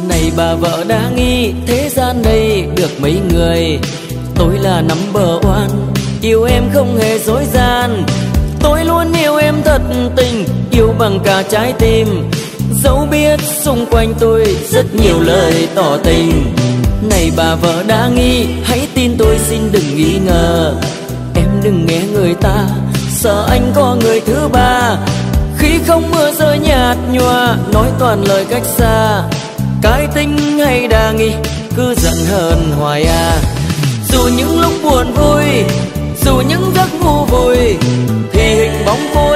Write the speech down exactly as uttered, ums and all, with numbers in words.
Này bà vợ đã nghĩ thế gian đây được mấy người, tôi là number one, yêu em không hề dối gian. Tôi luôn yêu em thật tình, yêu bằng cả trái tim, dẫu biết xung quanh tôi rất nhiều lời tỏ tình. Này bà vợ đã nghĩ, hãy tin tôi xin đừng nghi ngờ. Em đừng nghe người ta, sợ anh có người thứ ba. Khi không mưa rơi nhạt nhòa, nói toàn lời cách xa. Cái tính hay đa nghi, cứ giận hờn hoài à. Dù những lúc buồn vui, dù những giấc ngu vùi, thì hình bóng cô